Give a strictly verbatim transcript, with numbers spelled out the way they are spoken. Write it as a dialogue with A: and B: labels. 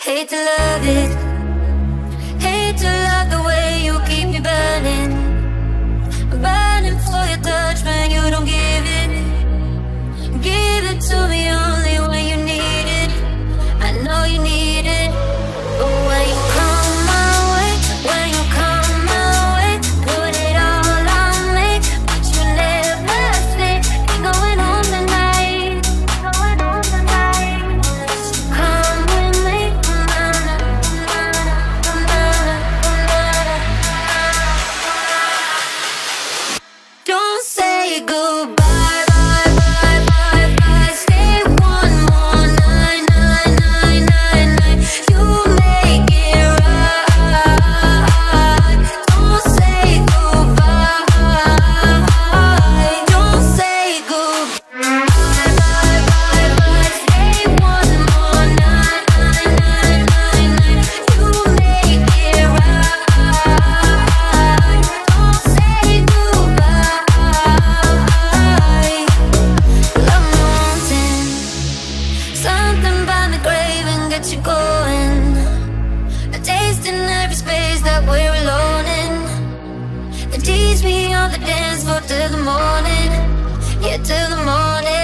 A: Hate to love it, hate to love the way you keep me burning, burning for your touch when you don't give it. Give it to me only when you need it. I know you need it, but when you come my way, when you come my way, put it all on me, but you never say ain't going home tonight, going home tonight. Come with me, na-na, na-na, na-na, na-na. Don't say goodbye. You going, a taste in every space that we're alone in. Then tease me on the dance floor till the morning, yeah, till the morning.